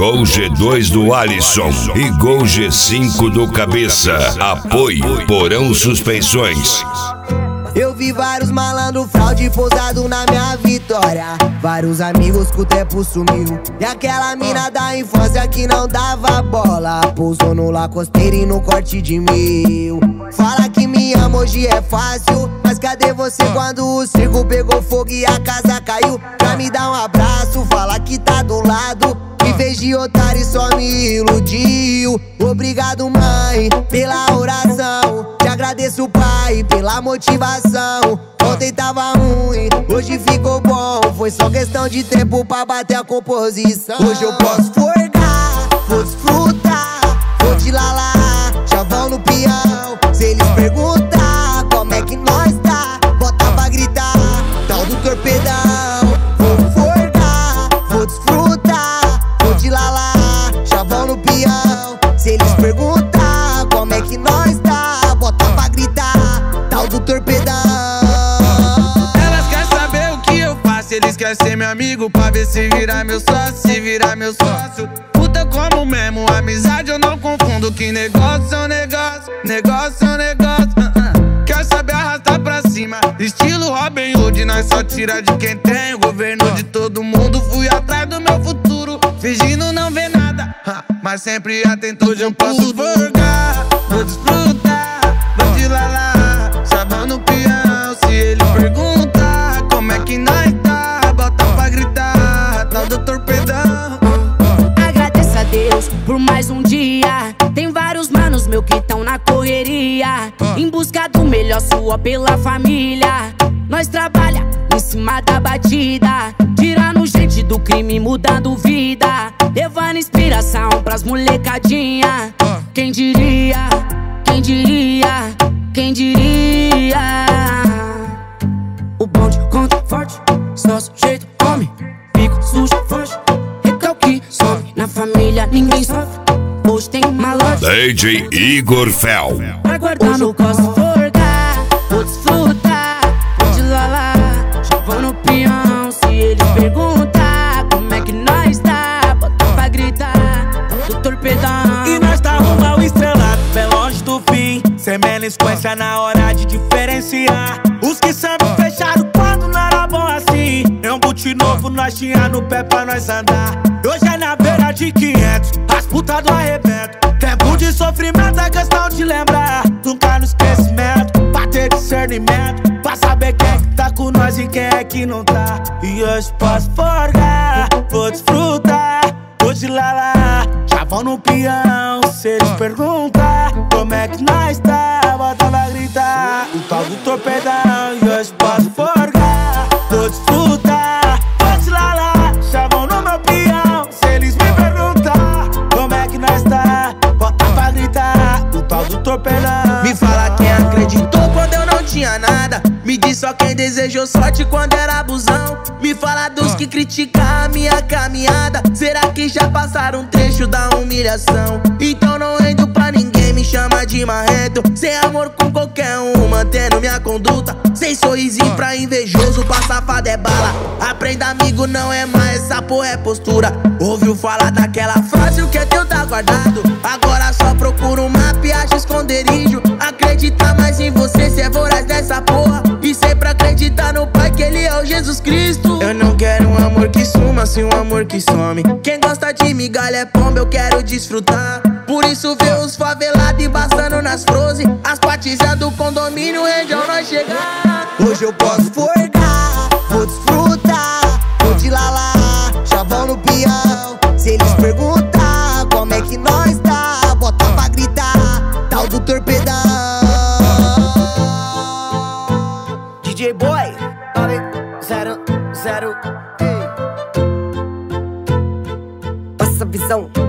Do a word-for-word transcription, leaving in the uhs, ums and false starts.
Gol G dois do Alisson e Gol G cinco do Cabeça. Apoio Porão Suspensões. Eu vi vários malandro fraude pousado na minha vitória. Vários amigos que o tempo sumiu. E aquela mina da infância que não dava bola pousou no Lacosteiro e no corte de mil. Fala que me ama, hoje é fácil, mas cadê você quando o circo pegou fogo e a casa caiu? Pra me dar um abraço, fala que tá do lado. Me fez de otário e só me iludiu. Obrigado, mãe, pela oração. Te agradeço, pai, pela motivação. Ontem tava ruim, hoje ficou bom. Foi só questão de tempo pra bater a composição. Hoje eu posso forgar, vou desfrutar, vou te lalar, chavão no peão. Se eles perguntar como é que nós tá, bota pra gritar, tal do torpedão. Vou forgar, vou desfrutar, vou te lalar, chavão no peão. Se eles perguntar como é que nós tá, bota pra gritar, tal do torpedão. Elas querem saber o que eu faço, eles querem ser meu amigo pra ver se virar meu sócio, se virar meu sócio. Puta como mesmo, amizade eu não confundo. Que negócio é um negócio, negócio é um negócio. uh -uh. Quer saber arrastar pra cima, estilo Robin Hood. Nós só tira de quem tem o governo de todo mundo. Fui atrás do meu futuro, fingindo não ver nada, uh, mas sempre atento. Hoje eu posso forgar, vou desfrutar, vou te lalar, chavão no peão. Se ele perguntar como é que nós tá, bota pra gritar, tal do torpedão. Agradeço a Deus por mais um dia. Tem vários manos meu que tão na correria, em busca do melhor, sua pela família. Nós trabalha em cima da batida, tirando gente do crime, mudando vida, levando inspiração pras molecadinha. Quem diria, quem diria, quem diria? O bonde conta forte, só sujeito homem, pico sujo forte, recalque some. Na família ninguém sofre, hoje tem malandro. D J Igor Fel. Pra guardar no posso forgar, vou desfrutar, vou te lalar, chavão no peão. Se eles perguntar como é que nós tá, bota pra gritar, do torpedão. E nós tá rumo ao estrelado, bem longe do fim, sem melisquência na hora de diferenciar. Os que sempre fecharam quando não era bom assim. É um boot novo, nós tinha no pé pra nós andar. Hoje é na beira de quinhentos, as putas do arrebento. Tempo de sofrimento é questão de lembrar, nunca no esquecimento, pra ter discernimento, pra saber quem é que tá com nós e quem é que não tá. E hoje posso forgar, vou desfrutar, vou te lalar, chavão no peão. Se eles perguntar como é que nós tá, bota pra gritar, o tal do torpedão. E hoje posso forgar, vou desfrutar, vou te lalar, chavão no meu peão. Se eles me perguntar como é que nós tá, bota pra gritar, o tal do torpedão. Me fala quem acreditou quando eu não tinha nada, me diz só quem desejou sorte quando era abusão. Me fala dos que criticam a minha caminhada, será que já passaram um trecho da humilhação? Então não rendo pra ninguém, me chama de marrento. Sem amor com qualquer um, mantendo minha conduta. Sem sorrisinho pra invejoso, pra safado é bala. Aprenda amigo, não é mais, essa porra é postura. Ouviu falar daquela frase, o que é teu tá guardado. Agora só procura um mapa e acha esconderijo. Acredita mais em você, cê é voraz dessa porra. E sempre acreditar no Pai, que Ele é o Jesus Cristo. Eu não quero um amor que suma, sim um amor que some. Quem gosta de migalha é pomba, eu quero desfrutar. Por isso vê os favelados embaçando nas frose, as patizas do condomínio, região nós chegar. Hoje eu posso forgar, vou desfrutar, vou te lalar, chavão no peão. Se eles perguntar como é que nós tá, bota pra gritar, tal do torpedão. D J Boy, nove zero zero, passa a visão.